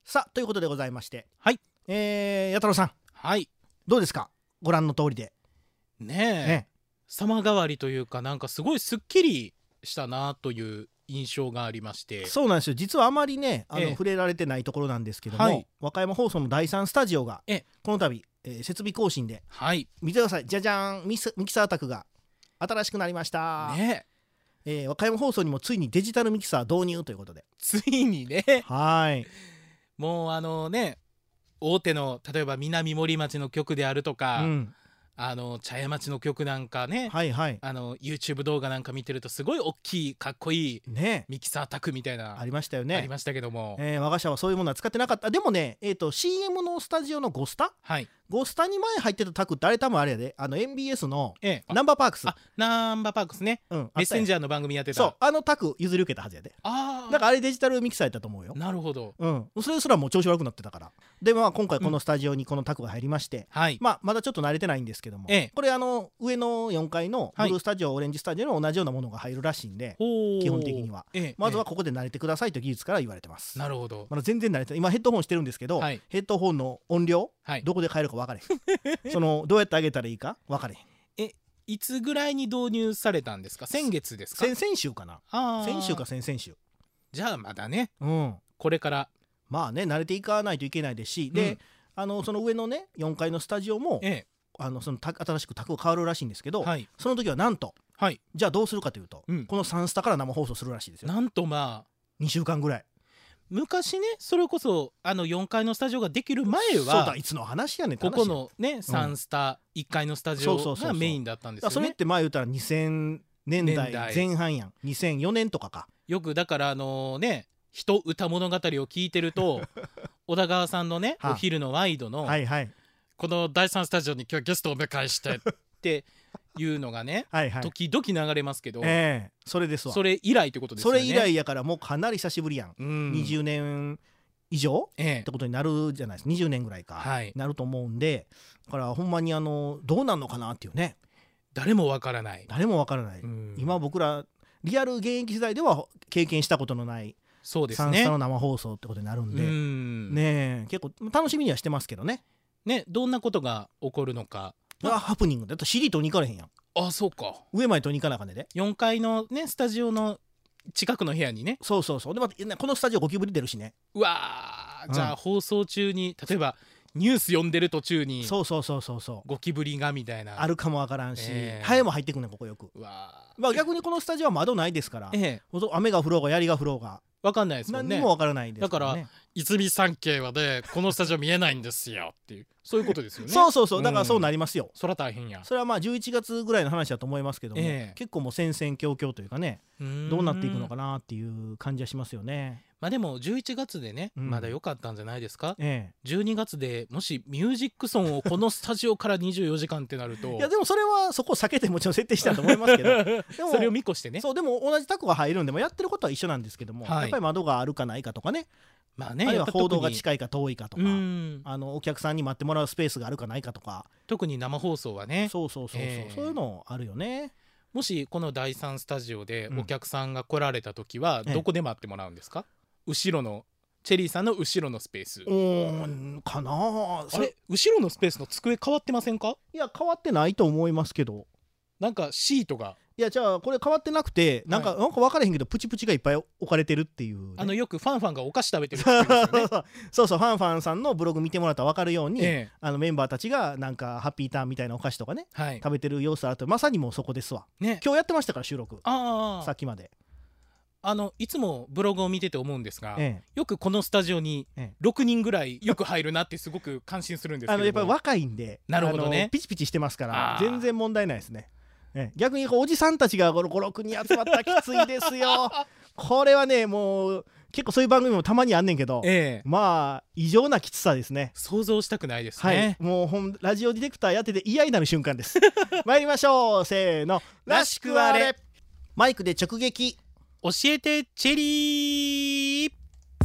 さあということでございまして、 はい、 弥太郎さん、 はい、 どうですか、ご覧の通りでねえ、様変わりというか、なんかすごいすっきりしたなという印象がありまして。 そうなんですよ。実はあまりね触れられてないところなんですけども、 はい、 和歌山放送の第3スタジオがこの度、設備更新で、 はい、 見てください、じゃじゃーん、ミキサー宅が新しくなりました、 ね。 和歌山放送にもついにデジタルミキサー導入ということで、 ついにね、 はいもうね、大手の例えば南森町の局であるとか、茶屋町の局なんかね、 はいはい、 YouTube 動画なんか見てるとすごい大きいかっこいいミキサー宅みたいなありましたよね。 ありましたけども、 我が社はそういうものは使ってなかった。でもね、CM のスタジオのゴスタ、 はい、 ゴスタに前入ってた宅ってあれ多分あれやで、MBS のナンナバーパークス、 ナンバーパークスね、メッセンジャーの番組やってた。 そう、宅譲り受けたはずやで。だからあれデジタルミキサーやったと思うよ。 なるほど。 それすらもう調子悪くなってたから。で今回このスタジオにこの宅が入りまして、まだちょっと慣れてないんですけども、これ上の4階のブルースタジオ、オレンジスタジオに同じようなものが入るらしいんで、基本的にはまずはここで慣れてくださいと技術から言われてます。 なるほど。 まだ全然慣れてない。今ヘッドホンしてるんですけど、ヘッドホンの音量、どこで変えるか分かれへんどうやって上げたらいいか分かれへん。 いつぐらいに導入されたんですか？先月ですか？ 先々週かな。先週か先々週。じゃあまだね、これからまあね慣れていかないといけないですし、でその上のね4階のスタジオも、その新しく宅が変わるらしいんですけど、その時はなんと、じゃあどうするかというと、この3スタから生放送するらしいですよ。 なんとまあ 2週間ぐらい昔ね、それこそ4階のスタジオができる前は、 そうだ、いつの話やねんって話や。 ここのね3スタ、1階のスタジオがメインだったんですよね。 それって前言ったら2000年代前半やん。2004年とかか。 よくだからね、人歌物語を聞いてると小田川さんのねお昼のワイドの、この第3スタジオに今日ゲストをお迎えしてっていうのがね時々流れますけど、 それですわ。 それ以来ってことですよね。 それ以来やからもうかなり久しぶりやん。20年以上ってことになるじゃないですか。20年ぐらいか、なると思うんで、だからほんまにどうなんのかなっていうね、 誰もわからない。 今僕らリアル現役時代では経験したことのないそうですね、 3スタの生放送ってことになるんで、ね、結構楽しみにはしてますけどね。 どんなことが起こるのか。 ハプニングだと CD 取りに行かれへんやん。 あ、そうか。 上まで取りに行かなあかんねで。 4階のねスタジオの近くの部屋にね。 そうでまたこのスタジオゴキブリ出るしね。 うわー、じゃあ放送中に例えばニュース読んでる途中にゴキブリがみたいなあるかもわからんし、ハエも入ってくんねんここよく。逆にこのスタジオは窓ないですから、雨が降ろうが槍が降ろうが分かんないですもんね。 何も分からないですからね。 だから泉三景はでこのスタジオ見えないんですよっていうそういうことですよね。 そうだからそうなりますよ。 そら大変や。 それはまあ11月ぐらいの話だと思いますけども、結構もう戦々恐々というかね、どうなっていくのかなっていう感じはしますよね。 まあでも11月でね、まだ良かったんじゃないですか。12月でもしミュージックソンをこのスタジオから24時間ってなるといやでもそれはそこを避けてもちろん設定したと思いますけどでもそれを見越してね。 そうでも同じタコが入るんでもやってることは一緒なんですけども、やっぱり窓があるかないかとかね、あるいは報道が近いか遠いかとか、お客さんに待ってもらうスペースがあるかないかとか、 特に生放送はね、 そういうのあるよね。 もしこの第3スタジオでお客さんが来られた時はどこで待ってもらうんですか？後ろのチェリーさんの後ろのスペースかな。 あれ後ろのスペースの机変わってませんか？ いや変わってないと思いますけど、 なんかシートが、 いやじゃあこれ変わってなくて、なんか分からへんけどプチプチがいっぱい置かれてるっていう、ね、 よくファンがお菓子食べてるって言うんですよね。 そうファンさんのブログ見てもらったら分かるように、メンバーたちがなんかハッピーターンみたいなお菓子とかね、食べてる様子あると、まさにもうそこですわ、今日やってましたから収録さっきまで。 いつもブログを見てて思うんですが、よくこのスタジオに6人ぐらいよく入るなってすごく感心するんですけども、 やっぱり若いんで、 なるほどね、 ピチピチしてますから全然問題ないですね。逆におじさんたちが5、6人集まったらきついですよ。これはねもう結構そういう番組もたまにあんねんけど、まあ異常なきつさですね。 想像したくないですね。 もうラジオディレクターやってて嫌になる瞬間です。参りましょう、せーの、らしくあれ。マイクで直撃教えてチェリー。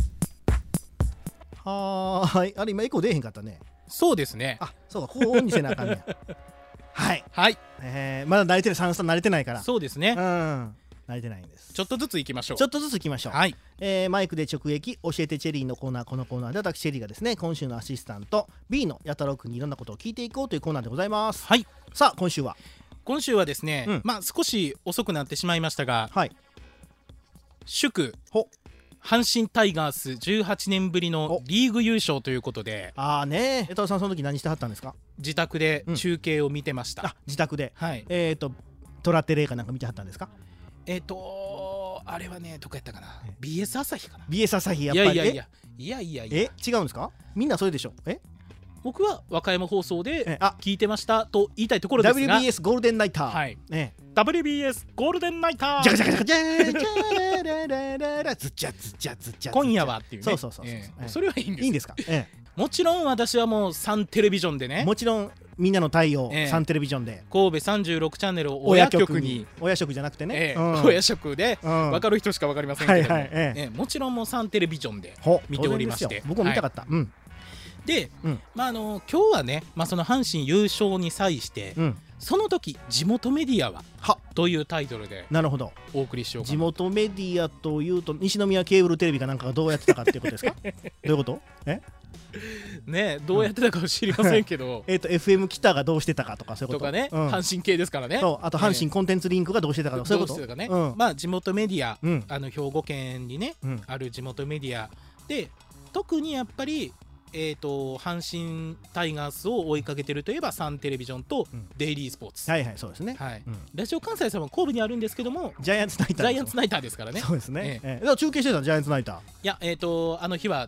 あれ今エコー出えへんかったね。 そうですね。 そうか、こうオンにせなあかんねや。はい、 ままだ慣れてる、3スタ慣れてないから。 そうですね。 慣れてないんです。 ちょっとずつ行きましょう。 はい。マイクで直撃教えてチェリーのコーナー。このコーナーで私チェリーがですね、今週のアシスタント B のやたろうくんにいろんなことを聞いていこうというコーナーでございます。 はい。 さあ今週はですね、少し遅くなってしまいましたが、はい、祝阪神タイガース18年ぶりのリーグ優勝ということで。 江藤さんその時何してはったんですか？ 自宅で中継を見てました。 自宅で。 はい。 トラテレーかなんか見てはったんですか？ あれはね、どこやったかな、BS 朝日かな。 BS 朝日やっぱり。 いや違うんですか？みんなそれでしょ。 僕は和歌山放送で聞いてましたと言いたいところですが、 WBS ゴールデンナイター、 はい、WBS ゴールデンナイター、 ジャカジャカジャカジャーズチャズチャズチャ、 今夜はっていうね。 そうそれはいいんです。 いいんですか？ もちろん私はもうサンテレビジョンでね、 もちろんみんなの太陽、サンテレビジョンで神戸36チャンネルを親局に、 親食じゃなくてね、 親食で分かる人しか分かりませんけども、もちろんもうサンテレビジョンで見ておりまして、 僕も見たかった。 で、今日はね、その阪神優勝に際して、その時地元メディアはというタイトルでお送りしようかな。 地元メディアというと西宮ケーブルテレビかなんかがどうやってたかっていうことですか？どういうこと？ ね、どうやってたかは知りませんけど、 FM 北がどうしてたかとかそういうこととかね、阪神系ですからね。 あと阪神コンテンツリンクがどうしてたかとかそういうこと。 どうしてたかね。地元メディア、兵庫県にね、ある地元メディアで、特にやっぱり阪神タイガースを追いかけてるといえばサンテレビジョンとデイリースポーツ、 そうですね。 ラジオ関西さんは神戸にあるんですけども、 ジャイアンツナイターですからね。 そうですね。中継してたジャイアンツナイター。 いや、あの日は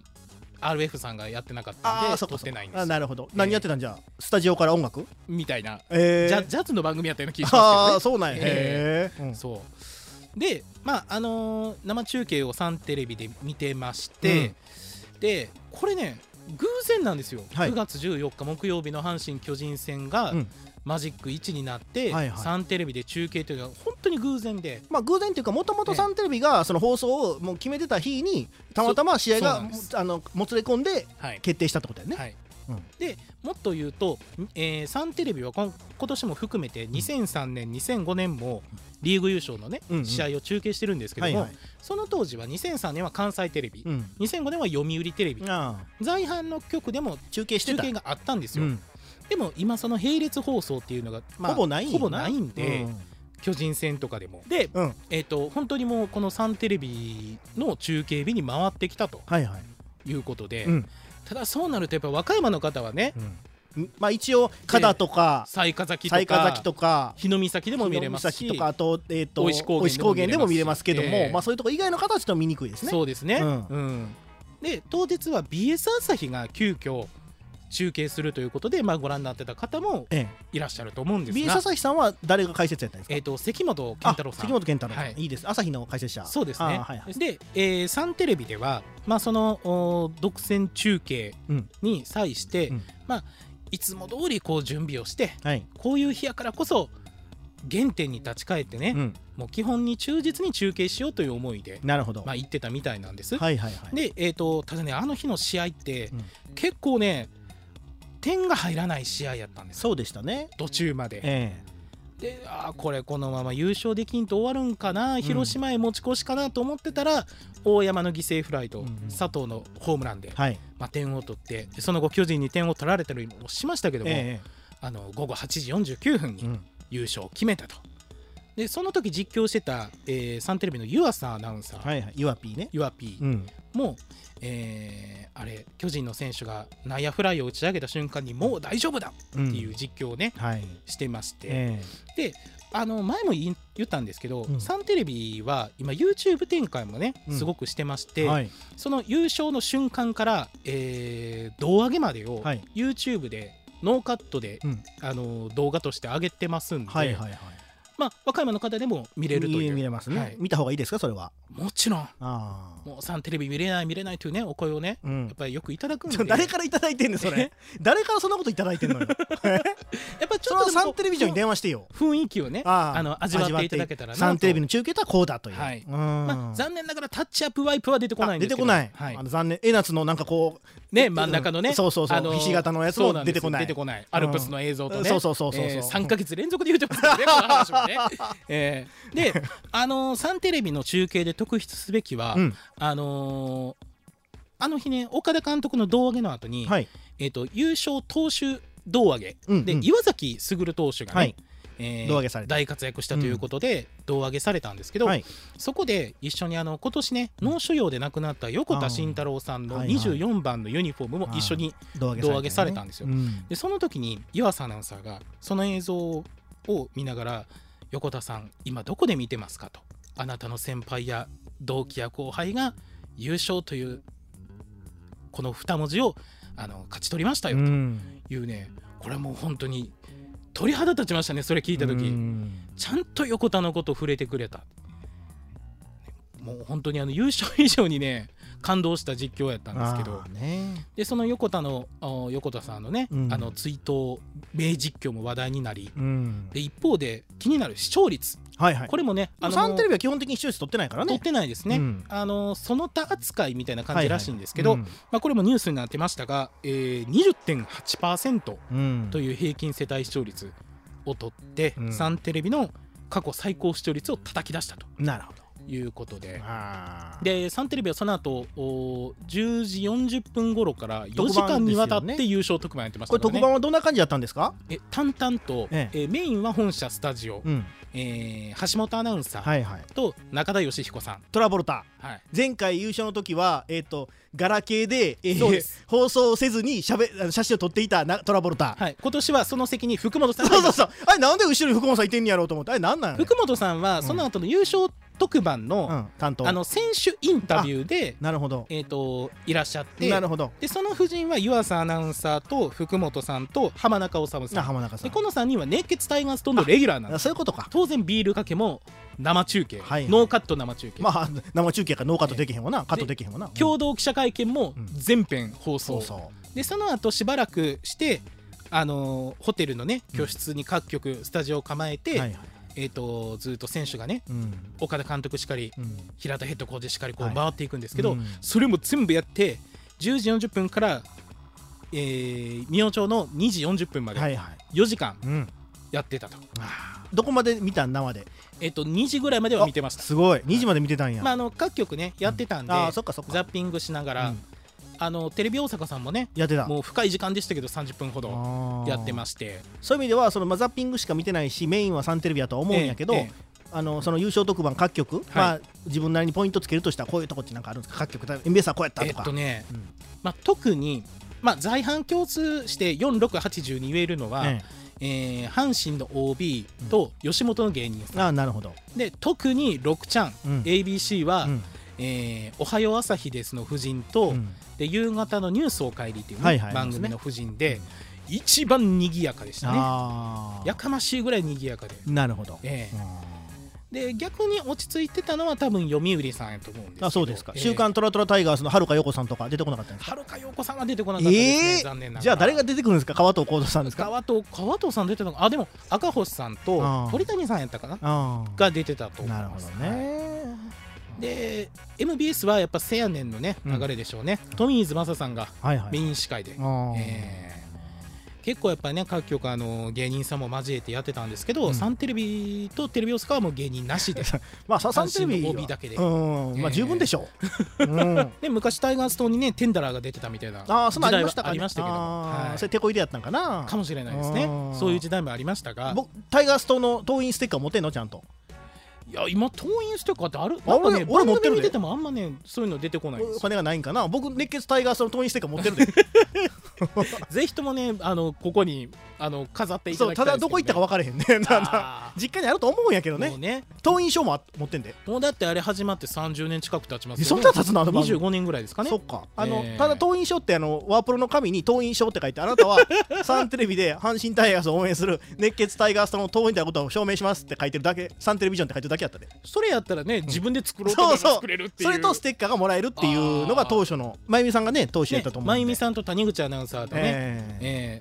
RF さんがやってなかったんで撮ってないんです。 なるほど。何やってたんじゃ？スタジオから音楽みたいな、ジャズの番組やったような気がしますけどね。 そうなんや。 そうで、生中継をサンテレビで見てまして、でこれね偶然なんですよ。9月14日木曜日の阪神巨人戦がマジック1になって、サンテレビで中継というのは本当に偶然で、 偶然というかもともとサンテレビがその放送をもう決めてた日にたまたま試合がもつれ込んで決定したってことだよね。 でもっと言うと、サンテレビは今年も含めて2003年2005年もリーグ優勝のね、試合を中継してるんですけども、その当時は2003年は関西テレビ、2005年は読売テレビ、在阪の局でも中継があったんですよ。でも今その並列放送っていうのがほぼないんで、巨人戦とかでもで、本当にもうこのサンテレビの中継日に回ってきたということで、ただそうなるとやっぱ和歌山の方はね、 一応加田とか雑賀崎とか日の岬でも見れますし、 あと大石高原でも見れますけども、そういうとこ以外の方はちょっと見にくいですね。 そうですね。で当日は BS 朝日が急遽中継するということで、ご覧になってた方もいらっしゃると思うんですが、 BS 朝日さんは誰が解説やったんですか？ 関本健太郎さん。 いいです。朝日の解説者。 そうですね。で、サンテレビでは、その独占中継に際して、いつも通りこう準備をして、こういう日やからこそ原点に立ち返ってね、もう基本に忠実に中継しようという思いで言ってたみたいなんです。で、ただね、あの日の試合って、結構ね点が入らない試合やったんです。 そうでしたね、 途中まで。で、ここのまま優勝できんと終わるんかな、広島へ持ち越しかなと思ってたら、大山の犠牲フライと佐藤のホームランで、点を取って、その後巨人に点を取られたりもしましたけども、午後8時49分に優勝を決めたと。でその時実況してた、サンテレビの湯浅アナウンサー、 ユアピーね、 ユアピーも、あれ巨人の選手が内野フライを打ち上げた瞬間にもう大丈夫だっていう実況をね、してまして、で前も言ったんですけど、サンテレビは今 YouTube 展開もねすごくしてまして、その優勝の瞬間から、胴上げまでを YouTube でノーカットで、動画として上げてますんで、和歌山の方でも見れるという。 見れますね。見た方がいいですか、それは。 もちろん。もうサンテレビ見れないというねお声をね、やっぱりよくいただくんで。 誰からいただいてんねんそれ。誰からそんなこといただいてんのよ。やっぱちょっとサンテレビジョンに電話してよ。 雰囲気をね味わっていただけたらなと。 サンテレビの中継とはこうだという。 残念ながらタッチアップワイプは出てこないんですけど。 出てこない。残念。江夏のなんかこうね真ん中のね、 そうひし形のやつも出てこない。 アルプスの映像とね。 そう 3ヶ月連続で言うてますからねこの話もね。でサンテレビの中継で特筆すべきは、あの日ね岡田監督の胴上げの後に、はい、優勝投手胴上げ、で岩崎優投手がね、はい胴上げされた大活躍したということで胴上げされたんですけど、はい、そこで一緒に今年ね脳腫瘍で亡くなった横田慎太郎さんの24番のユニフォームも一緒に胴上げされたんですよ。でその時に岩佐アナウンサーがその映像を見ながら横田さん今どこで見てますかと、あなたの先輩や同期や後輩が優勝というこの2文字を勝ち取りましたよというね、これはもう本当に鳥肌立ちましたね。それ聞いた時ちゃんと横田のことを触れてくれた。もう本当に優勝以上にね感動した実況やったんですけど、でその横田さんのね、追悼名実況も話題になり、で一方で気になる視聴率、はいはい、これもねサンテレビは基本的に視聴率取ってないからね。 取ってないですね、その他扱いみたいな感じらしいんですけど、これもニュースになってましたが、20.8% という平均世帯視聴率を取って、サンテレビの過去最高視聴率を叩き出したと。 なるほどいうことで、サンテレビはその後10時40分頃から4時間にわたって優勝特番やってましたからね。 これ特番はどんな感じだったんですか？ 淡々と、メインは本社スタジオ、橋本アナウンサーと中田義彦さん、 トラボルタ、前回優勝の時は、ガラケーで、放送せずに写真を撮っていたトラボルタ、 今年はその席に福本さんそうあれなんで後ろに福本さんいてんねやろうと思って、あれなんなんやねん。 福本さんはその後の優勝特番の、担当選手インタビューでなるほど、 いらっしゃって、 なるほど。 でその夫人は湯浅アナウンサーと福本さんと浜中治さん、でこの3人は熱血タイガーストのレギュラーなんです。 そういうことか。 当然ビールかけも生中継、ノーカット生中継、 生中継からノーカットできへんわな、カットできへんわな。 共同記者会見も全編放送、でその後しばらくしてホテルのね居室に各局スタジオを構えて、ずっと選手がね、岡田監督しかり、平田ヘッドコーチしかりこう回っていくんですけど、それも全部やって10時40分から明朝の2時40分まで4時間やってたと。 どこまで見た生で 2時ぐらいまでは見てました。 すごい2時まで見てたんや。 各局ねやってたんで、ザッピングしながら、テレビ大阪さんもねやってた。 もう深い時間でしたけど30分ほどやってまして、 そういう意味ではザッピングしか見てないし、メインはサンテレビだとは思うんやけど、その優勝特番各局、自分なりにポイントつけるとしたらこういうとこってなんかあるんですか？各局 MBS はこうやったとか。 特に、在阪共通して4680に言えるのは、阪神の OB と吉本の芸人さん、 なるほど。 で特に6ちゃん、ABC は、おはよう朝日ですの夫人と、で夕方のニュースおかえりという、番組の夫人で、一番賑やかでしたね。やかましいぐらい賑やかで。 なるほど。 で逆に落ち着いてたのは多分読売さんやと思うんですけど。 そうですか。週刊トラトラタイガースのはるか陽子さんとか出てこなかったんですか？ はるか陽子さんは出てこなかったですね、残念ながら。 じゃあ誰が出てくるんですか？川藤幸三さんですか？ 川藤さん出てたの？でも赤星さんと鳥谷さんやったかなが出てたと思います。 なるほどね。 で MBS はやっぱせやねんのね流れでしょうね。富水正さんがメイン司会で、結構やっぱりね各局芸人さんも交えてやってたんですけど、サンテレビとテレビ大阪はもう芸人なしでサンテレビの OB だけで十分でしょう。 で昔タイガース島にねテンダラーが出てたみたいな時代はありましたけど、 それ手こ入れやったんかな。 かもしれないですね。そういう時代もありましたが、 タイガース島の党員ステッカー持ってんのちゃんと？ いや今党員ステッカーってある？なんかね番組見ててもあんまねそういうの出てこないんですよ。 お金がないんかな。僕熱血タイガースの党員ステッカー持ってるで。 ぜひともねここに飾っていただきたいですけどね。 ただどこ行ったか分からへんね。実家にあると思うんやけどね。党員証も持ってんで。 もうだってあれ始まって30年近く経ちますよね。 そんな経つの ？25年ぐらいですかね。 そっか。ただ党員証ってワープロの紙に党員証って書いて、あなたはサンテレビで阪神タイガースを応援する熱血タイガースとの党員であることを証明しますって書いてるだけ。サンテレビジョンって書いてるだけやったで。 それやったらね自分で作ろうと思えば作れるっていう。 それとステッカーがもらえるっていうのが当初の真由美さんがね当初やったと思うんで。 真由美さんと谷口アナウンサーとね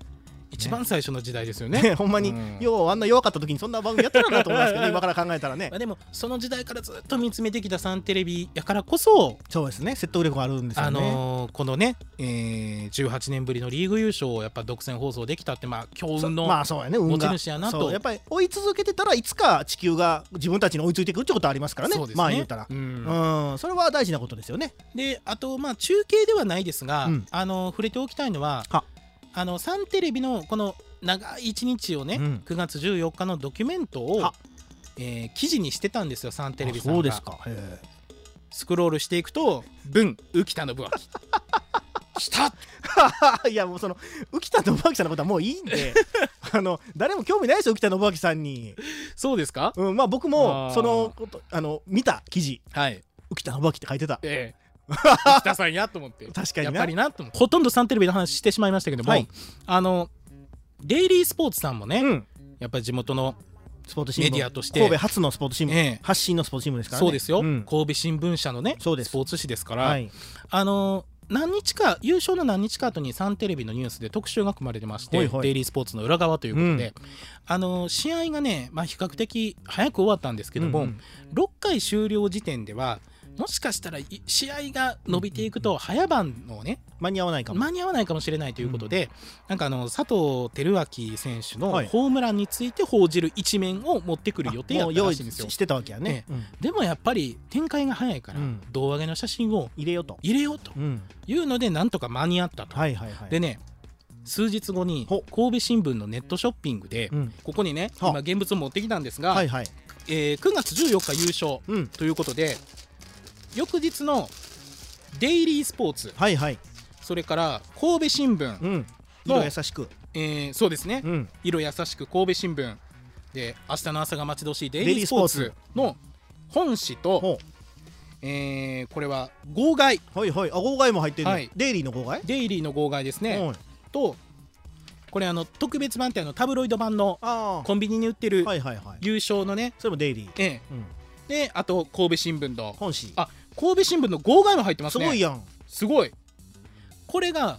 一番最初の時代ですよね。 ほんまに、ようあんな弱かった時にそんな番組やってたのかと思いますけど、今から考えたらね。 でもその時代からずっと見つめてきたサンテレビやからこそ、 そうですね、説得力があるんですよね。 このね、18年ぶりのリーグ優勝をやっぱ独占放送できたって、強運の持ち主やなと。 やっぱり追い続けてたらいつか地球が自分たちに追いついてくるってことはありますからね。まあ言うたら、それは大事なことですよね。 であと中継ではないですが、触れておきたいのはサンテレビのこの長い一日をね、9月14日のドキュメントを、記事にしてたんですよ、サンテレビさんが。 そうですか。 スクロールしていくと文浮田信明来たいやもうその浮田信明さんのことはもういいんで誰も興味ないですよ、浮田信明さんに。 そうですか。 僕もそのこと見た記事、浮田信明って書いてた。 浮田さんやと思って確かにやっぱりなと思って、ほとんどサンテレビの話してしまいましたけども、デイリースポーツさんもね、やっぱり地元のスポーツ新聞メディアとして神戸初のスポーツ新聞、発信のスポーツ新聞ですからね。 そうですよ、神戸新聞社のねスポーツ紙ですから、何日か優勝の何日か後にサンテレビのニュースで特集が組まれてまして、デイリースポーツの裏側ということで、試合がね、比較的早く終わったんですけども、6回終了時点ではもしかしたら試合が伸びていくと早番のね間に合わないかもしれないということで、なんか佐藤輝明選手のホームランについて報じる一面を持ってくる予定やったらしいんですよ。 してたわけやね。 でもやっぱり展開が早いから、胴上げの写真を入れようというのでなんとか間に合ったと。でね、数日後に神戸新聞のネットショッピングで、ここにね今現物を持ってきたんですが、9月14日優勝ということで、翌日のデイリースポーツ、それから神戸新聞色優しく、 そうですね、色優しく神戸新聞で、明日の朝が待ち遠しいデイリースポーツの本紙と、これは号外、 号外も入ってる、デイリーの号外、 デイリーの号外ですね、とこれ特別版ってタブロイド版のコンビニに売ってる優勝のね、 それもデイリー、 であと神戸新聞の本紙、 神戸新聞の号外も入ってますね。 すごいやん。 すごい。これが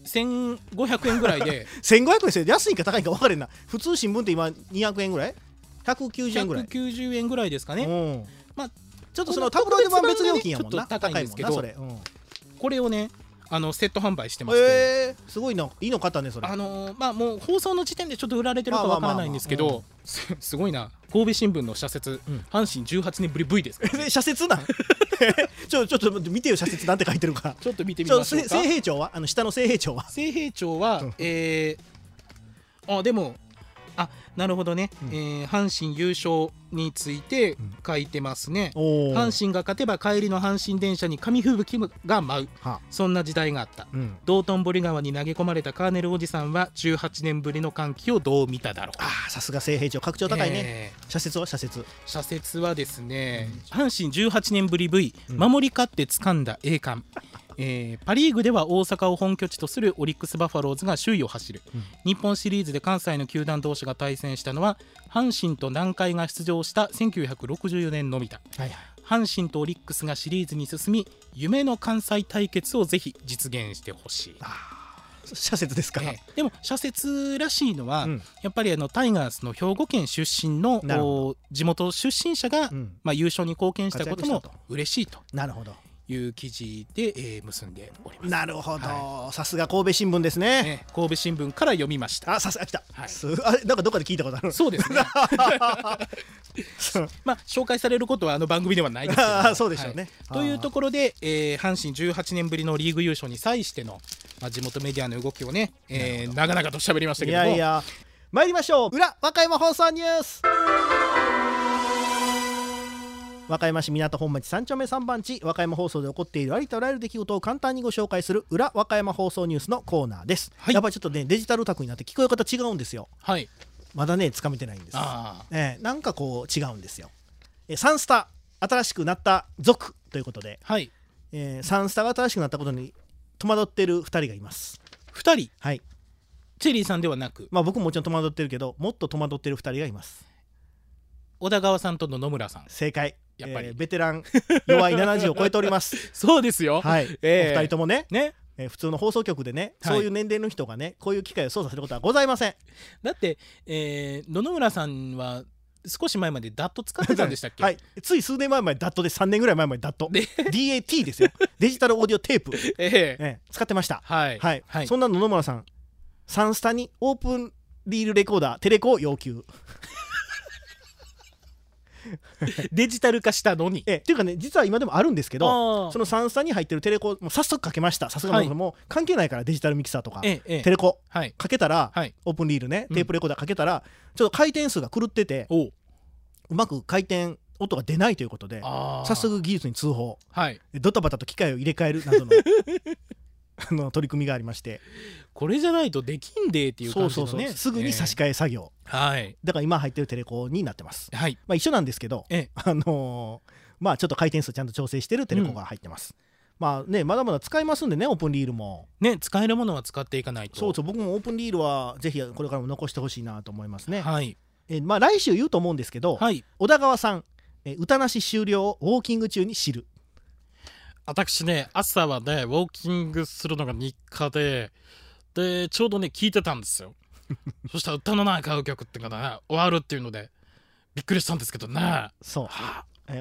1500円ぐらいで 1500円ですよ。安いか高いか分かれんな。普通新聞って今200円ぐらい、190円ぐらい、 190円ぐらいですかね。 ちょっとそのタブロイド版別料金やもんな。 ちょっと高いんですけど、 それ、 これをねセット販売してまして、 すごいな、いいの買ったねそれ。 もう放送の時点でちょっと売られてるかわからないんですけど、すごいな。神戸新聞の社説、阪神18年ぶり V ですから社説なんちょっと見てよ、社説なんて書いてるか。 ちょっと見てみましょうか。 清平町は下の清平町はでもなるほどね、阪神優勝について書いてますね。阪神が勝てば帰りの阪神電車に紙吹雪が舞う、そんな時代があった、道頓堀川に投げ込まれたカーネルおじさんは18年ぶりの歓喜をどう見ただろう。 さすが清平町、格調高いね。社説はですね、阪神18年ぶり V、守り勝って掴んだ栄冠、パリーグでは大阪を本拠地とするオリックスバファローズが首位を走る、日本シリーズで関西の球団同士が対戦したのは阪神と南海が出場した1964年のみだ、阪神とオリックスがシリーズに進み、夢の関西対決をぜひ実現してほしい。 社説ですか。 でも社説らしいのは、やっぱりタイガースの兵庫県出身の地元出身者が、優勝に貢献したことも嬉しいと。 なるほど。 いう記事で、結んでおります。 なるほど、さすが神戸新聞ですね。 神戸新聞から読みました。 さすが来た、なんかどっかで聞いたことある。 そうですね紹介されることは番組ではないですけどそうでしょうね、 というところで、阪神18年ぶりのリーグ優勝に際しての、地元メディアの動きをね、長々と喋りましたけども、 参りましょう。裏和歌山放送ニュース。和歌山市港本町3丁目3番地、和歌山放送で起こっているありとあらゆる出来事を簡単にご紹介する裏和歌山放送ニュースのコーナーです。やっぱりちょっとね、デジタルタクになって聞こえ方違うんですよ。まだねつかめてないんです。なんかこう違うんですよ。サンスタ新しくなった族ということで、サンスタが新しくなったことに戸惑っている2人がいます。 2人、チェリーさんではなく、 僕ももちろん戸惑ってるけど、もっと戸惑っている2人がいます。 小田川さんと野々村さん。 正解。ベテラン弱い70を超えておりますそうですよ、 お二人ともね、 普通の放送局でね、そういう年齢の人がねこういう機会を操作することはございません。 だって、野々村さんは少し前までダット使ってたんでしたっけ？ はい、つい数年前までダットで3年ぐらい前までダットでDAT ですよデジタルオーディオテープ、使ってました。はい、はいはい、そんな野々村さんサンスタにオープンリールレコーダーテレコを要求デジタル化したのにっていうかね、実は今でもあるんですけど、そのサンスタに入ってるテレコもう早速かけました。さすがのもう関係ないから、デジタルミキサーとか、テレコ、かけたら、オープンリールねテープレコーダーかけたら、ちょっと回転数が狂ってて、うまく回転音が出ないということで早速技術に通報、ドタバタと機械を入れ替えるなどの取り組みがありまして、 これじゃないとできんでっていう感じのね、 すぐに差し替え作業、だから今入ってるテレコになってます。一緒なんですけど、ちょっと回転数ちゃんと調整してるテレコが入ってます。まだまだ使えますんでね、オープンリールもね、使えるものは使っていかないと。 そう僕もオープンリールはぜひこれからも残してほしいなと思いますね。来週言うと思うんですけど、小田川さん、歌なし終了をウォーキング中に知る。 私ね、朝はねウォーキングするのが日課でちょうどね聞いてたんですよそしたら歌のない歌謡曲っていうかね終わるっていうのでびっくりしたんですけどね。 そう、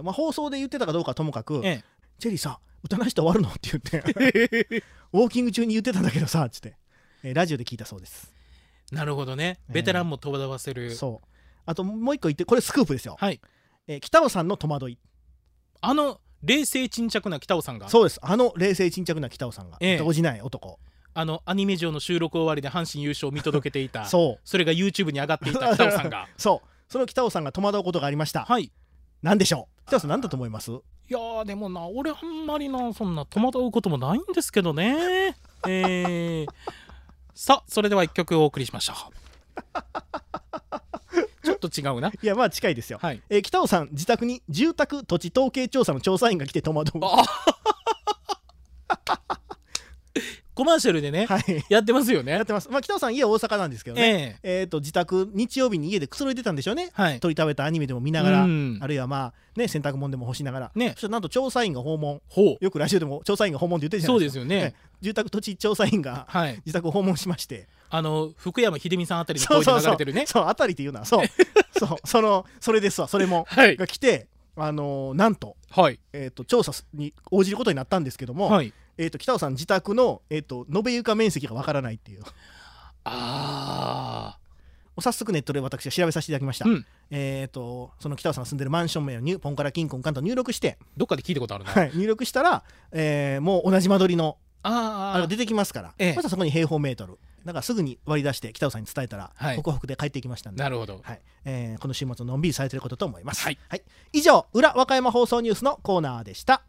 放送で言ってたかどうかはともかく、チェリーさ歌なしで終わるのって言ってウォーキング中に言ってたんだけどさっつって、ラジオで聞いたそうです。 なるほどね、ベテランも戸惑わせる。 そう、あともう一個言って、これスクープですよ。北尾さんの戸惑い、 冷静沈着な北尾さんが。 そうです、冷静沈着な北尾さんが、動じない男、 アニメ上の収録終わりで阪神優勝を見届けていたそれが YouTube に上がっていた北尾さんがその北尾さんが戸惑うことがありました。何でしょう、北尾さん、何だと思います？ いやでもな、俺あんまりなそんな戸惑うこともないんですけどねさあ、それでは一曲お送りしましょうちょっと違うな。 いやまあ近いですよ。北尾さん自宅に住宅土地統計調査の調査員が来て戸惑う。 コマーシャルでね、やってますよね。 やってます。北尾さん家大阪なんですけどね、自宅日曜日に家でくつろいでたんでしょうね。鳥食べたアニメでも見ながら、あるいは洗濯物でも干しながら、そしたらなんと調査員が訪問、よくラジオでも調査員が訪問って言ってるじゃないですか。そうですよね。住宅土地調査員が自宅を訪問しまして、 福山秀美さんあたりの声で流れてるね。 そうあたりっていうのはそれですわ。それもが来て、なんと調査に応じることになったんですけども、北尾さん自宅の延べ床面積がわからないっていう。早速ネットで私は調べさせていただきました。その北尾さんが住んでるマンション名をポンカラキンコンカンと入力して、 どっかで聞いたことあるな。 入力したら、もう同じ間取りの出てきますから、またそこに平方メートルだからすぐに割り出して北尾さんに伝えたら、ホクホクで帰ってきましたんで。 なるほど。 この週末のんびりされてることと思います。以上、裏和歌山放送ニュースのコーナーでした。